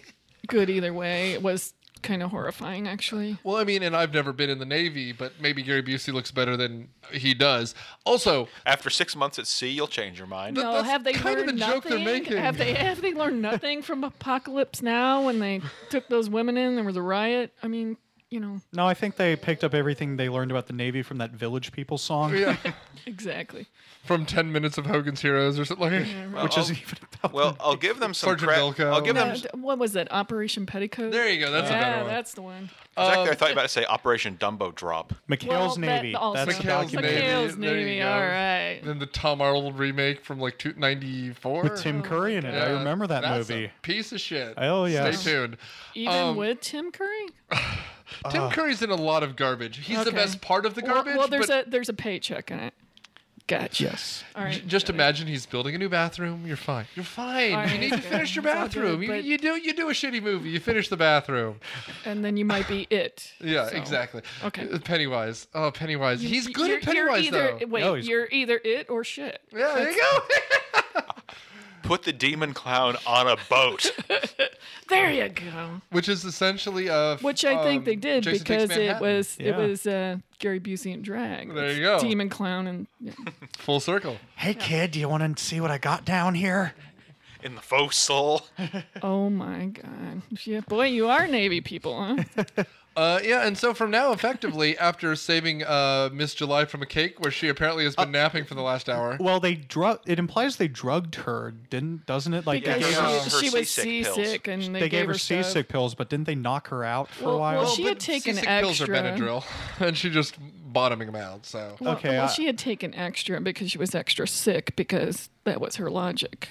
good either way. It was kind of horrifying, actually.
Well, I mean, and I've never been in the Navy, but maybe Gary Busey looks better than he does. Also,
after six months at sea, you'll change your mind.
No,
that's
have they
kind of
learned
the joke they're
nothing?
making.
Have they have they learned nothing from Apocalypse Now when they took those women in? There was a riot. I mean, you know.
No, I think they picked up everything they learned about the Navy from that Village People song.
Yeah.
Exactly.
From ten minutes of Hogan's Heroes or something like
Yeah,
that.
right.
Which
Well,
is even about
Well, I'll give them some
Sergeant
credit.
Bilko.
I'll give
Yeah,
them.
d- what was that? Operation Petticoat?
There you go. That's a
yeah,
better one.
that's the one.
Exactly, I
Um,
thought you were about to say Operation Dumbo Drop.
McHale's
Well, that
Navy.
also-
That's the
McHale's
documentary.
Navy.
McHale's
There you
Navy.
go.
All right.
Then the Tom Arnold remake from like two- ninety-four.
With Tim Curry in it. I
Yeah,
remember that
that's
movie.
a piece of shit.
Oh, yeah.
Stay tuned.
Even
Um,
with Tim Curry?
Tim Curry's in a lot of garbage. He's the
Okay.
best part of the
Well-
garbage.
Well, there's
but
a there's a paycheck in it. Gotcha.
Yes.
All right.
j- just imagine he's building a new bathroom. You're fine. You're fine.
All right,
you need to
okay.
finish your
It's all good,
bathroom. you,
but-
you do you do a shitty movie. You finish the bathroom.
And then you might be it.
Yeah,
So,
exactly.
Okay.
Uh, Pennywise. Oh, Pennywise.
You-
he's good
you're,
at Pennywise
you're either,
though.
Wait,
No, he's-
you're either it or shit.
Yeah, there you go.
Put the demon clown on a boat.
There you go.
Which is essentially a.
Which I think
um,
they did
Jason Takes
because it
Manhattan.
was it
Yeah.
was uh, Gary Busey and drag.
There
It's
you go.
Demon clown and yeah.
Full circle.
Hey, kid, do you want to see what I got down here?
In the faux soul.
Oh my god. Yeah, boy, you are Navy people, huh?
Uh, yeah, and so from now, effectively, after saving uh, Miss July from a cake where she apparently has been
Uh,
napping for the last hour.
Well, they drug. It implies they drugged her, didn't? Doesn't it? Like
Because
they gave
her-
her,
her
she, she was
seasick pills.
seasick and they,
they gave her
stuff.
seasick pills, but didn't they knock her out for
Well-
a while?
well, she had
but
taken
seasick pills are
extra.
Benadryl, and she just bottoming them out. So
Well,
Okay,
well,
I-
she had taken extra because she was extra sick because that was her logic.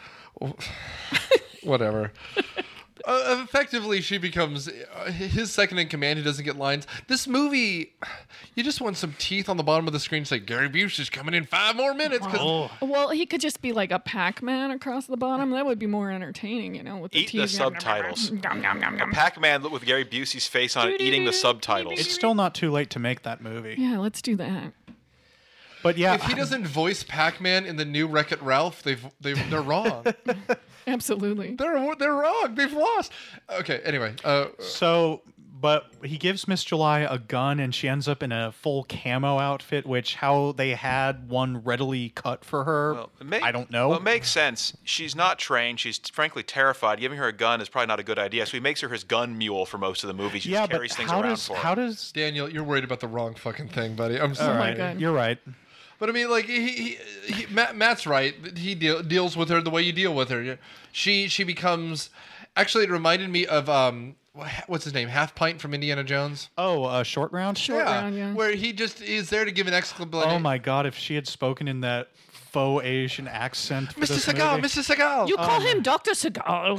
whatever. Uh, effectively, she becomes uh, his second in command. He doesn't get lines. This movie, you just want some teeth on the bottom of the screen. Say Gary Busey's coming in five more minutes. 'Cause
Well, he could just be like a Pac-Man across the bottom. That would be more entertaining, you know, with the
Eat the
teeth.
subtitles.
Nom, nom, nom, nom.
Pac-Man with Gary Busey's face on it, eating the subtitles.
It's still not too late to make that movie.
Yeah, let's do that.
But yeah,
if he doesn't voice Pac-Man in the new Wreck-It Ralph, they've they they're wrong.
Absolutely.
they're they're wrong. They've lost. Okay. Anyway. Uh,
So, but he gives Miss July a gun, and she ends up in a full camo outfit. Which how they had one readily cut for her,
Well, it make-
I don't know.
Well, it makes sense. She's not trained. She's frankly terrified. Giving her a gun is probably not a good idea. So he makes her his gun mule for most of the movie. She
yeah,
just
but
carries things
how
around
does
for her.
how does
Daniel, you're worried about the wrong fucking thing, buddy. I'm
all
sorry.
right?
God.
You're right.
But I mean, like he, he, he Matt, Matt's right. He deal, deals with her the way you deal with her. She she becomes. Actually, it reminded me of um, what's his name, Half Pint from Indiana Jones.
Oh, uh, short round.
Short round, yeah.
Where he just is there to give an exclamation.
Oh my God! If she had spoken in that faux Asian accent, for
Mister
this
Seagal,
movie-
Mister Seagal.
You call him Doctor Seagal.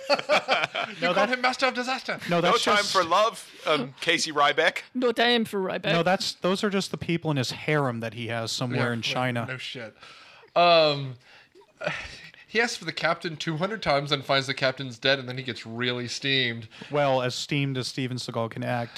you call him Master of Disaster.
No,
no
that's
time
just,
for love, um, Casey Ryback.
No time for right back.
No, that's those are just the people in his harem that he has somewhere
Yeah,
in China.
No shit. Um, he asks for the captain two hundred times and finds the captain's dead, and then he gets really steamed.
Well, as steamed as Steven Seagal can act.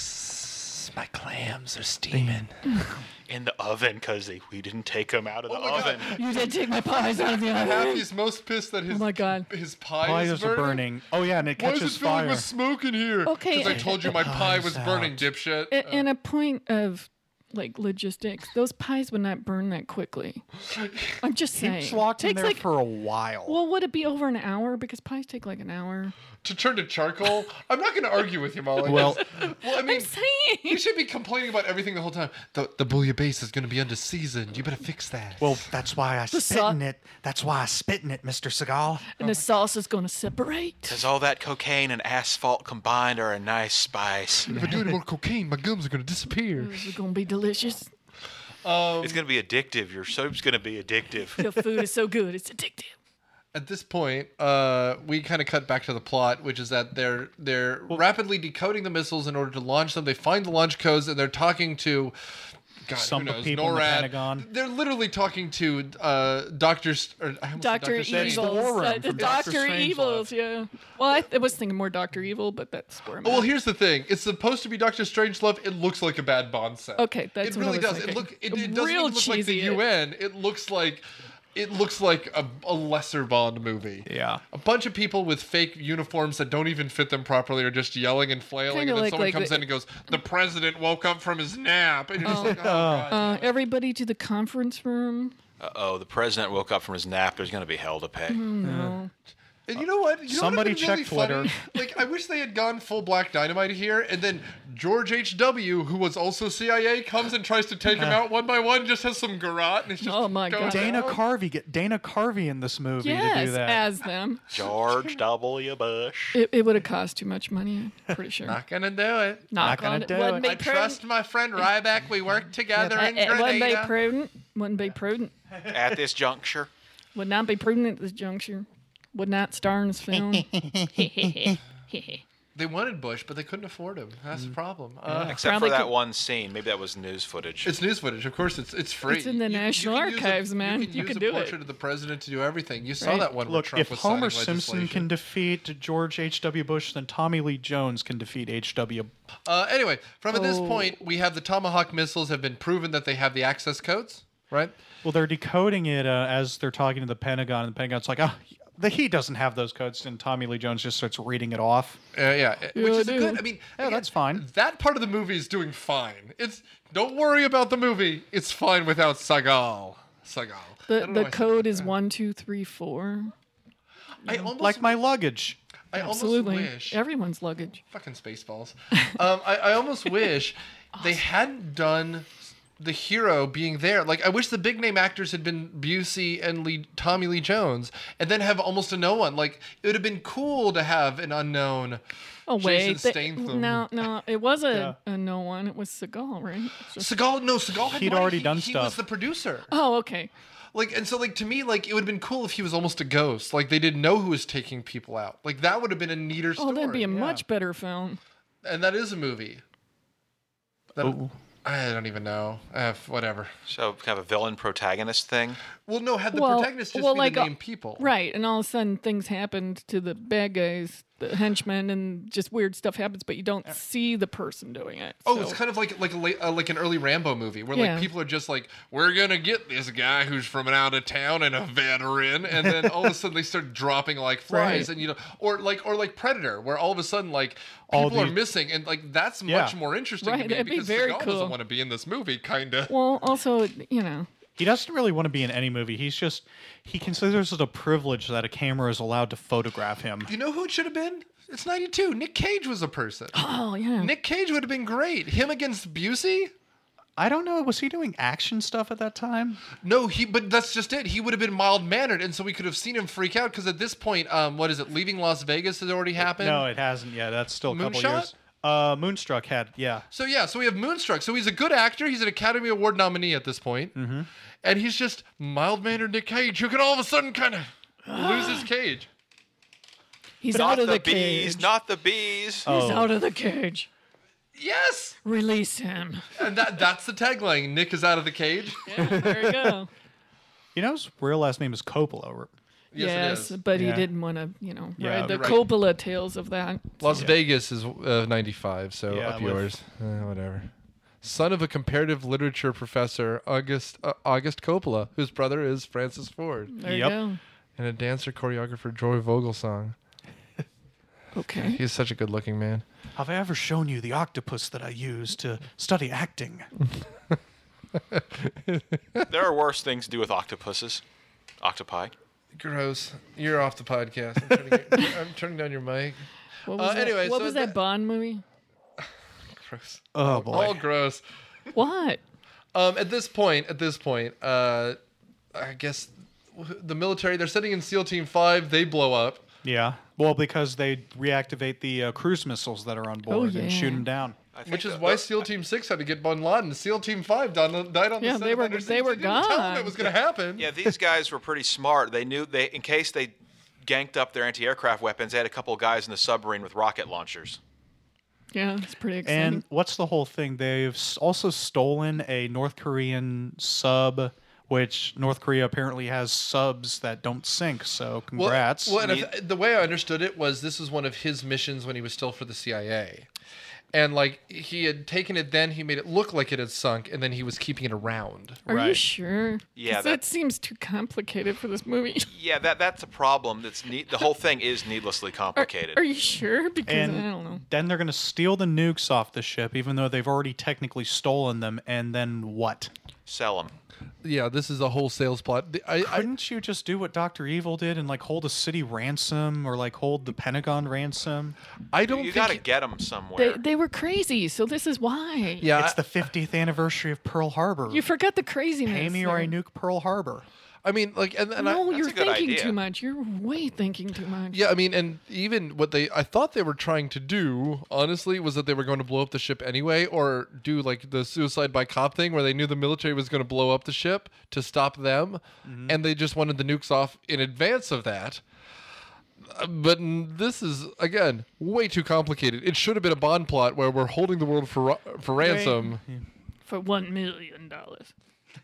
My clams are steaming.
In the oven because we didn't take them out of the
Oh my
oven.
God.
You did take my pies out of the oven.
Happy's most pissed that his
Oh my God.
his pie
Pies
is
are
burning.
burning. Oh yeah, and it
Why
catches
does it feel like
fire.
with smoke in here?
Okay.
Because I told you my pie was
Pies
burning,
out.
dipshit.
In, in a point of like logistics, those pies would not burn that quickly. I'm just saying.
It's locked in
Takes
there
like,
for a while.
well, would it be over an hour? Because pies take like an hour.
To turn to charcoal, I'm not going to argue with you, Molly.
Well-
well, I mean,
I'm saying.
you should be complaining about everything the whole time. The the bouillabaisse is going to be under seasoned. You better fix that.
Well, that's why I spit
sau-
in it. That's why I spit in it, Mister Seagal.
And the sauce is going to separate.
Because all that cocaine and asphalt combined are a nice spice.
if I do any more cocaine, my gums are going to disappear.
This is going to be delicious.
It's going to be addictive. Your soap's going to be addictive.
The food is so good, it's addictive.
At this point, uh, we kind of cut back to the plot, which is that they're they're rapidly decoding the missiles in order to launch them. They find the launch codes, and they're talking to God,
Some
who knows,
people in the
NORAD.
Pentagon.
They're literally talking to uh, Doctor. Or, I almost said
Doctor
Doctor Strange.
Evil.
War Room
Uh,
from Doctor
Doctor
Strangelove.
Evils, yeah. Well, I, I was thinking more Doctor Evil, but that's where I'm
Oh, well,
at.
here's the thing. It's supposed to be Doctor Strangelove. It looks like a bad Bond set.
Okay, that's
it
what I
really
was
does. It
thinking.
look. It, it doesn't
Real
even look like the
cheesy.
U N. It looks like it looks like a, a lesser Bond movie.
Yeah.
A bunch of people with fake uniforms that don't even fit them properly are just yelling and flailing,
Kinda
and then
like-
someone
like
comes
the-
in and goes, "The president woke up from his nap," and you're just
Oh.
like, "Oh God."
Uh, everybody to the conference room.
Uh-oh, the president woke up from his nap. There's going to be hell to pay.
Oh, no.
And you know what? You know
Somebody
what would've been
check Twitter.
Funny? Like, I wish they had gone full Black Dynamite here, and then George H W, who was also C I A, comes and tries to take him out one by one, just has some garrote, and it's just
Oh, my
going
God.
Dana
down.
Carvey get Dana Carvey in this movie to
Yes,
do that.
as them.
George W. Bush.
It, it would have cost too much money, I'm pretty sure.
Not gonna do it.
Not
gonna
gonna
do
wouldn't
it.
Be
I
prudent.
trust my friend Ryback. We work together in
It wouldn't be
Grenada.
prudent. Wouldn't be prudent.
At this juncture.
Would not be prudent at this juncture. Would not star in this film.
They wanted Bush, but they couldn't afford him. That's the problem. Uh,
Except
Probably
for that
could-
one scene. Maybe that was news footage.
It's news footage. Of course, it's it's free.
It's in the
You- you
National
can use a-
Archives, man.
You can,
You
use
can
a
do it.
portrait of the president to do everything. You saw
Right.
that one where
Look,
Trump
if
was
Homer
signing
Simpson
legislation.
can defeat George H W. Bush, then Tommy Lee Jones can defeat H W.
Uh, anyway, from at this
Oh.
point, we have the Tomahawk missiles have been proven that they have the access codes, right?
Well, they're decoding it uh, as they're talking to the Pentagon, and the Pentagon's like, oh, the, he doesn't have those codes, and Tommy Lee Jones just starts reading it off.
Uh, yeah, which
I
is
do.
good. I mean,
Yeah, that's fine.
That part of the movie is doing fine. It's don't worry about the movie. It's fine without Seagal. Seagal. I
The
don't know
the
why I said
code
that.
is one two three four.
I almost
Like my luggage.
I almost
Absolutely,
wish
everyone's luggage.
fucking Spaceballs. um, I, I almost wish they hadn't done the hero being there. Like, I wish the big name actors had been Busey and Lee, Tommy Lee Jones, and then have almost a no one. Like, it would have been cool to have an unknown.
Oh wait,
Jason
th-
Statham.
no, no, it was a,
Yeah.
a no one. It was Seagal, right? So-
Seagal, no, Seagal had
He'd
money.
already
he,
done
he was
stuff.
the producer.
oh, okay.
Like, and so, like, to me, like, it would have been cool if he was almost a ghost. Like, they didn't know who was taking people out. Like, that would have been a neater story.
Oh, that'd be a much better film.
And that is a movie. That,
Ooh.
I don't even know. Uh, whatever.
So kind of a villain protagonist thing.
Well, no, had the
Well-
protagonist just
well,
be
like,
the
uh,
named people.
Right, and all of a sudden things happened to the bad guys, the henchmen, and just weird stuff happens, but you don't see the person doing it.
Oh,
so-
it's kind of like like a late, uh, like an early Rambo movie where
Yeah.
like people are just like, we're gonna get this guy who's from an out of town and a veteran, and then all of a sudden they start dropping like flies,
Right.
and you know, or like or like Predator, where all of a sudden like
All
people are
the-
missing, and like that's
Yeah.
much more interesting
Right,
to me
that'd be
because
very
Seagal
cool.
doesn't want to be in this movie, kinda.
Well, also, you know,
He doesn't really want to be in any movie. He's just, he considers it a privilege that a camera is allowed to photograph him.
You know who it should have been? It's ninety-two. Nick Cage was a person.
oh yeah,
Nick Cage would have been great. Him against Busey?
I don't know. Was he doing action stuff at that time?
No, he. But that's just it. He would have been mild mannered, and so we could have seen him freak out. Because at this point, um, what is it? Leaving Las Vegas has already happened.
No, it hasn't yet. That's still a couple
Moonshot?
years. Uh, Moonstruck had, yeah.
So yeah, so we have Moonstruck. So he's a good actor. He's an Academy Award nominee at this point, mm-hmm. and he's just mild mannered Nick Cage, who can all of a sudden kind of lose his cage.
he's
Not
out of
the,
the,
bees,
cage.
not the bees.
He's
Oh.
out of the cage.
Yes,
Release him.
and that that's the tagline. Nick is out of the cage.
Yeah, there you go.
You know, his real last name is Coppola.
Yes,
yes,
it is.
but he
Yeah.
didn't want to, you know,
Yeah,
ride the
right.
Coppola tales of that.
Las Vegas is uh, ninety-five, so
Yeah,
up
with-
yours. Uh, whatever. Son of a comparative literature professor, August uh, August Coppola, whose brother is Francis Ford,
There
Yep.
you go.
and a dancer choreographer, Joy Vogelsong.
Okay.
He's such a good-looking man.
Have I ever shown you the octopus that I use to study acting?
There are worse things to do with octopuses. Octopi.
Gross. You're off the podcast. I'm turning, it- I'm turning down your mic.
What was,
Uh,
that,
anyway,
what
so
was
the-
that Bond movie?
Gross.
Oh, boy.
All gross.
What?
Um, at this point, at this point, uh, I guess the military, they're sitting in SEAL Team five. They blow up.
Yeah. Well, because they reactivate the uh, cruise missiles that are on board
yeah.
and shoot them down.
I think
Which is
the-
why
the-
SEAL Team Six had to get Bin Laden. SEAL Team Five died on, died on
Yeah,
the set
they
of
were-
Under
they
Siege.
were
didn't tell them
gone.
it was going to happen.
Yeah, these guys were pretty smart. They knew they, in case they ganked up their anti-aircraft weapons, they had a couple of guys in the submarine with rocket launchers.
Yeah, it's pretty exciting.
And what's the whole thing? They've s- also stolen a North Korean sub, which North Korea apparently has subs that don't sink. So
Well,
congrats.
Well, and if, the way I understood it was this was one of his missions when he was still for the C I A. And like he had taken it, then he made it look like it had sunk, and then he was keeping it around.
Are you sure?
Yeah,
'Cause
that-
that seems too complicated for this movie.
Yeah, that that's a problem. That's neat. The whole thing is needlessly complicated.
Are you sure? Because
And
I don't know.
then they're going to steal the nukes off the ship, even though they've already technically stolen them. And then what?
Sell them.
Yeah, this is a whole sales plot. The- I, I,
Couldn't you just do what Doctor Evil did and like hold a city ransom or like hold the Pentagon ransom?
I don't
You
think
got to get them somewhere.
They, they were crazy, so this is why.
Yeah,
It's the fiftieth anniversary of Pearl Harbor.
You forgot the craziness.
Pay me or I
there.
nuke Pearl Harbor.
I mean, like, and, and
No,
I,
you're
a good
thinking
idea.
too much. You're way thinking too much.
yeah, I mean, and even what they, I thought they were trying to do, honestly, was that they were going to blow up the ship anyway, or do like the suicide by cop thing, where they knew the military was going to blow up the ship to stop them, and they just wanted the nukes off in advance of that. Uh, But n- this is again way too complicated. It should have been a Bond plot where we're holding the world for ra- for ransom.
For one million dollars.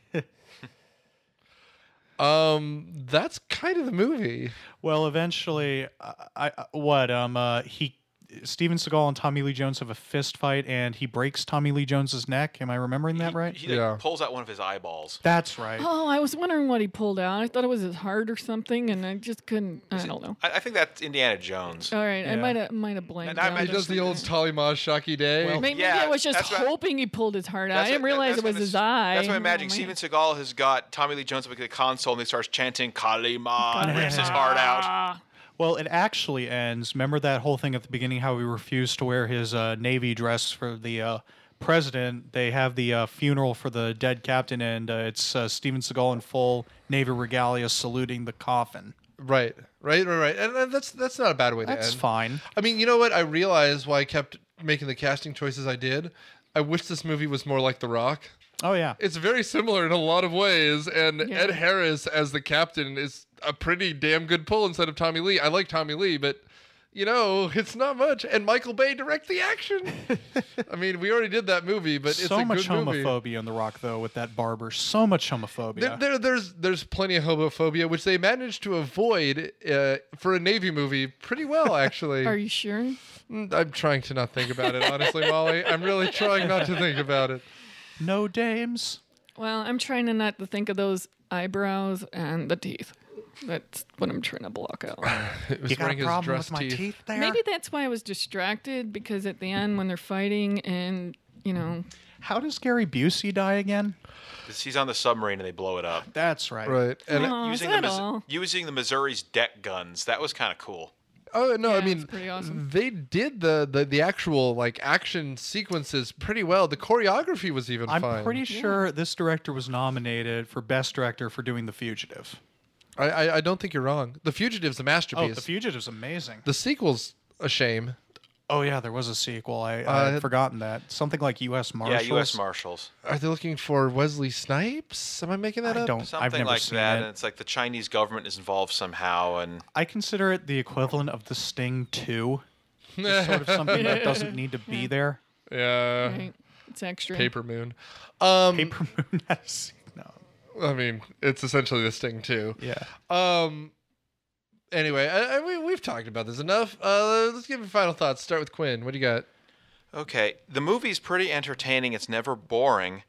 Um, that's kind of the movie.
Well, eventually, I, I what um uh he Steven Seagal and Tommy Lee Jones have a fist fight, and he breaks Tommy Lee Jones's neck. Am I remembering that right?
He like, pulls out one of his eyeballs.
That's right.
Oh, I was wondering what he pulled out. I thought it was his heart or something, and I just couldn't. I don't know.
I, I think that's Indiana Jones.
All right, I
Yeah.
might have might have blanked.
And I
out.
imagine
He does the old Talimaz Shaki Day.
Well,
Maybe,
Yeah,
maybe I was just
that's what-
hoping he pulled his heart out. I
That's
didn't
what-
realize
that's
it was
when
his
it's-
eye.
That's why I'm imagining
Oh, man.
Steven Seagal has got Tommy Lee Jones up at the console and he starts chanting Kalima and rips his heart out.
Ah.
Well, it actually ends. Remember that whole thing at the beginning, how he refused to wear his uh, Navy dress for the uh, president? They have the uh, funeral for the dead captain, and uh, it's uh, Steven Seagal in full Navy regalia saluting the coffin.
Right, right, right, right. And, and that's that's not a bad way to
That's
end.
fine.
I mean, you know what? I realized why I kept making the casting choices I did. I wish this movie was more like The Rock.
Oh, yeah.
It's very similar in a lot of ways, and
Yeah.
Ed Harris as the captain is a pretty damn good pull instead of Tommy Lee. I like Tommy Lee, but you know, it's not much. And Michael Bay direct the action. I mean, we already did that movie, but it's
so
a
much
good movie.
homophobia in The Rock, though, with that barber. So much homophobia.
There, there, there's there's plenty of homophobia, which they managed to avoid uh, for a Navy movie pretty well, actually.
Are you sure?
Mm, I'm trying to not think about it, honestly, Molly. I'm really trying not to think about it.
No dames.
Well, I'm trying to not to think of those eyebrows and the teeth. That's what I'm trying to block out.
It was
You got a
wearing his
problem
dress
with my
teeth.
teeth there?
Maybe that's why I was distracted, because at the end when they're fighting and, you know,
How does Gary Busey die again?
He's on the submarine and they blow it up.
That's right.
Right. And
oh, is
using the
that
Mis-
all?
using the Missouri's deck guns. That was kind of cool.
oh no, I
Yeah,
mean
it's pretty awesome.
they did the, the the actual like action sequences pretty well. The choreography was even
I'm
fine.
pretty sure this director was nominated for Best Director for doing The Fugitive.
I, I I don't think you're wrong. The Fugitive's a
Oh,
masterpiece.
The Fugitive's amazing.
The sequel's a shame.
Oh, yeah, there was a sequel. I,
Uh,
I had forgotten that. Something like U S Marshals.
Yeah, U S Marshals.
Are they looking for Wesley Snipes? Am I making that
I
up?
don't. I've
Something
never
like
seen
that.
it.
And it's like the Chinese government is involved somehow. And
I consider it the equivalent of The Sting two. It's sort of something that doesn't need to be there.
Yeah.
Right. It's extra.
Paper Moon. Um,
Paper Moon. has- no.
I mean, it's essentially the Sting too.
Yeah.
Um. Anyway, I, I, we, we've talked about this enough. Uh, let's give your final thoughts. Start with Quinn. What do you got?
okay, the movie's pretty entertaining. It's never boring.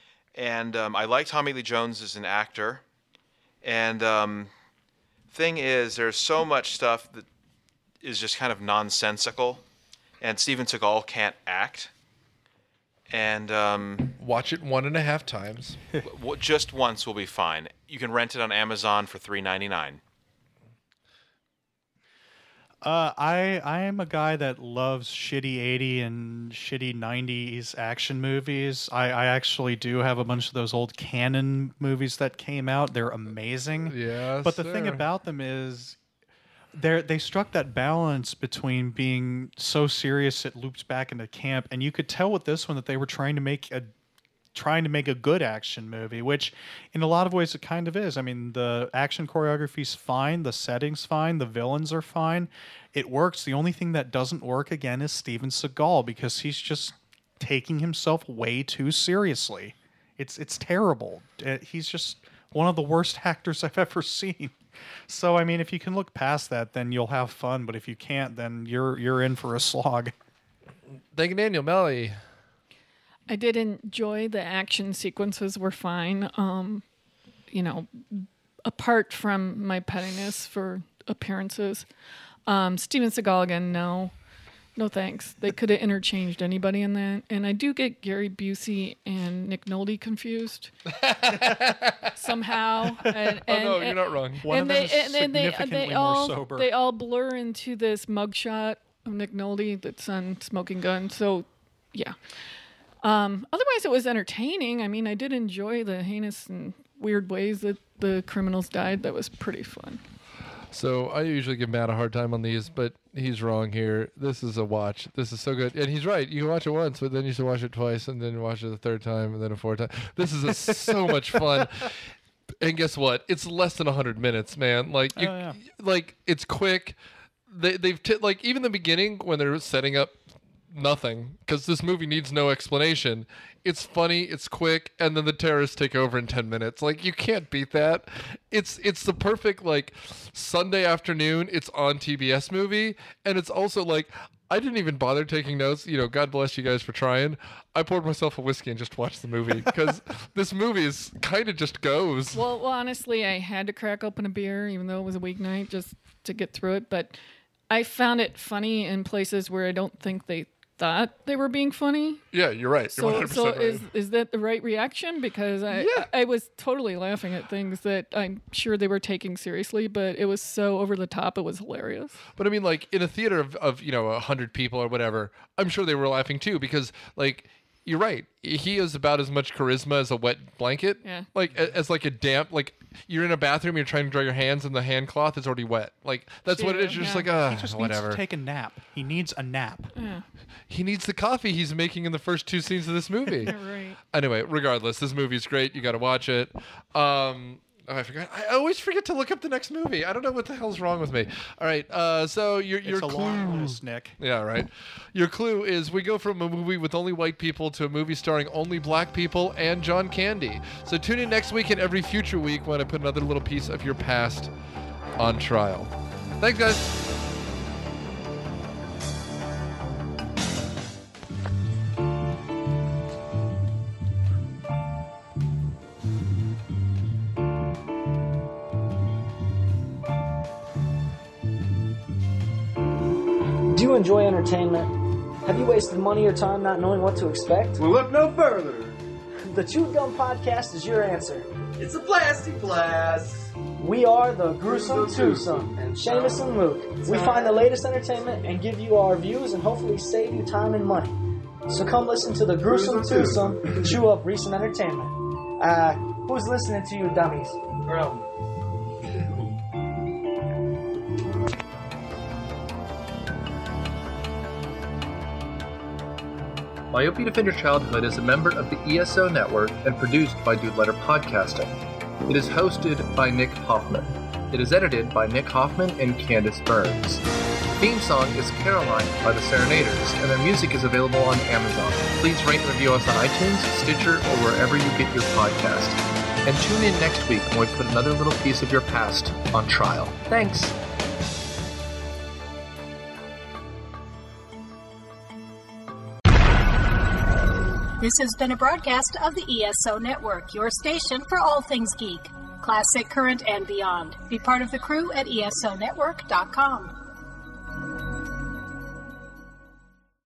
And um, I like Tommy Lee Jones as an actor. And um, thing is, there's so much stuff that is just kind of nonsensical. And Steven Seagal can't act. And um,
Watch it one and a half times.
w- just once will be fine. You can rent it on Amazon for three ninety-nine.
Uh, I I am a guy that loves shitty eighty and shitty nineties action movies. I, I actually do have a bunch of those old canon movies that came out. They're amazing.
Yes,
But the thing
sir.
about them is they they struck that balance between being so serious it loops back into camp, and you could tell with this one that they were trying to make a trying to make a good action movie, which in a lot of ways it kind of is. I mean, the action choreography's fine, the setting's fine, the villains are fine. It works. The only thing that doesn't work again is Steven Seagal, because he's just taking himself way too seriously. It's it's terrible. Uh, He's just one of the worst actors I've ever seen. So I mean, if you can look past that, then you'll have fun. But if you can't, then you're you're in for a slog.
Thank you, Daniel. Melly.
I did enjoy the action sequences were fine. Um, you know, apart from my pettiness for appearances. Um, Steven Seagal again, no. No thanks. They could have interchanged anybody in that. And I do get Gary Busey and Nick Nolte confused somehow. And,
oh
and,
no,
and,
you're not wrong.
One
and
of them
they,
is
and they,
significantly
they
more
all,
sober.
They all blur into this mugshot of Nick Nolte that's on Smoking Gun. So, yeah. Um, otherwise, it was entertaining. I mean, I did enjoy the heinous and weird ways that the criminals died. That was pretty fun.
So I usually give Matt a hard time on these, but he's wrong here. This is a watch. This is so good. And he's right. You can watch it once, but then you should watch it twice, and then watch it the third time, and then a fourth time. This is a, so much fun. And guess what? It's less than one hundred minutes, man. Like, you,
Oh, yeah.
like it's quick. They, they've t- like even the beginning when they're setting up nothing, because this movie needs no explanation. It's funny, it's quick, and then the terrorists take over in ten minutes. Like, you can't beat that. It's it's the perfect, like, Sunday afternoon, it's on T B S movie, and it's also, like, I didn't even bother taking notes. You know, God bless you guys for trying. I poured myself a whiskey and just watched the movie, because this movie is kind of just goes.
Well, well, honestly, I had to crack open a beer, even though it was a weeknight, just to get through it. But I found it funny in places where I don't think they thought they were being funny.
Yeah, you're right. You're
So,
one hundred percent
so
right.
is is that the right reaction? Because I,
Yeah.
I I was totally laughing at things that I'm sure they were taking seriously, but it was so over the top. It was hilarious.
But I mean, like, in a theater of, of you know, a hundred people or whatever, I'm sure they were laughing too, because, like, you're right. He has about as much charisma as a wet blanket.
Yeah.
Like, a- as like a damp, like, you're in a bathroom, you're trying to dry your hands, and the hand cloth is already wet. Like, that's what it is. You're just
Yeah.
like, ah,
He just
whatever.
needs to take a nap. He needs a nap.
Yeah,
He needs the coffee he's making in the first two scenes of this movie.
right.
Anyway, regardless, this movie's great. You got to watch it. Um, oh, I forgot. I always forget to look up the next movie. I don't know what the hell's wrong with me. All right. Uh, so your your
It's a
clue.
long list, Nick.
Yeah, right. Your clue is we go from a movie with only white people to a movie starring only black people and John Candy. So tune in next week and every future week when I put another little piece of your past on trial. Thanks, guys.
Do you enjoy entertainment? Have you wasted money or time not knowing what to expect?
Well, look no further.
The Chewed Gum Podcast is your answer.
It's a plastic blast.
We are the Gruesome Twosome, and Seamus and Luke. We find the latest entertainment and give you our views and hopefully save you time and money. So come listen to the Gruesome Twosome and chew up recent entertainment. Uh, who's listening to you, dummies? Bro.
Myopia Defend Your Childhood is a member of the E S O Network and produced by Dude Letter Podcasting. It is hosted by Nick Hoffman. It is edited by Nick Hoffman and Candace Burns. The theme song is Caroline by the Serenaders, and their music is available on Amazon. Please rate and review us on iTunes, Stitcher, or wherever you get your podcast. And tune in next week when we put another little piece of your past on trial. Thanks!
This has been a broadcast of the E S O Network, your station for all things geek, classic, current, and beyond. Be part of the crew at E S O network dot com.